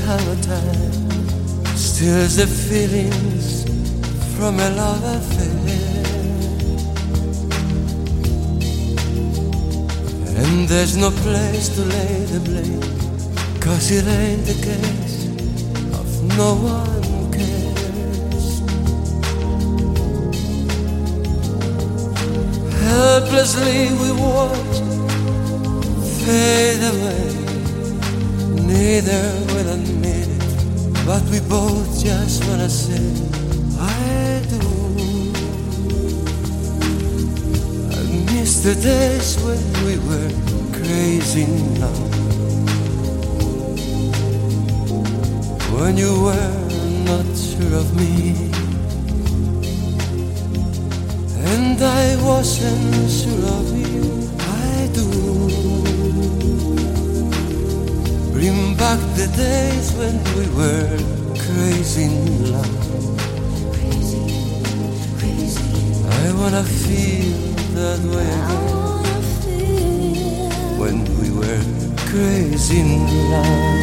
have a time, steals the feelings from a love affair. And there's no place to lay the blame, 'cause it ain't the case of no one cares. Helplessly we watch fade away. Neither will admit it, but we both just wanna say I do. I miss the days when we were crazy now, when you were not sure of me, and I wasn't sure of you. I do. Bring back the days when we were crazy in love. I wanna feel that way again, when we were crazy in love.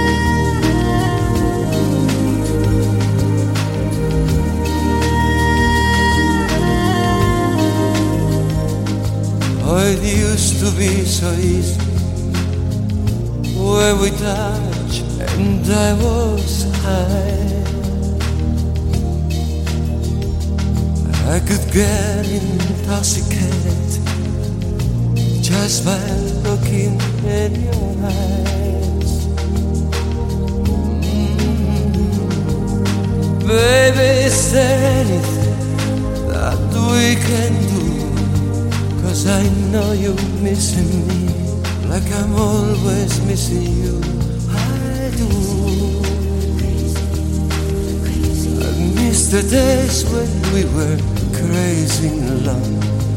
Oh, it used to be so easy, where we touched and I was high. I could get intoxicated just by looking in your eyes. Baby, is there anything that we can do? 'Cause I know you're missing me, like I'm always missing you. I do. I miss the days when we were crazy in love,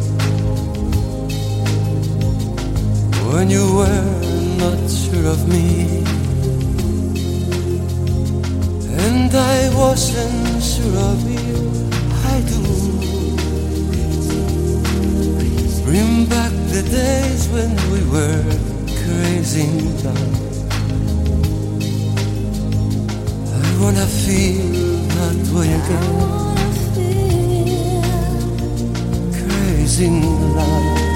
when you were not sure of me, and I wasn't sure of you. I do. Bring back the days when we were crazy in love. I wanna feel that way again, crazy in love.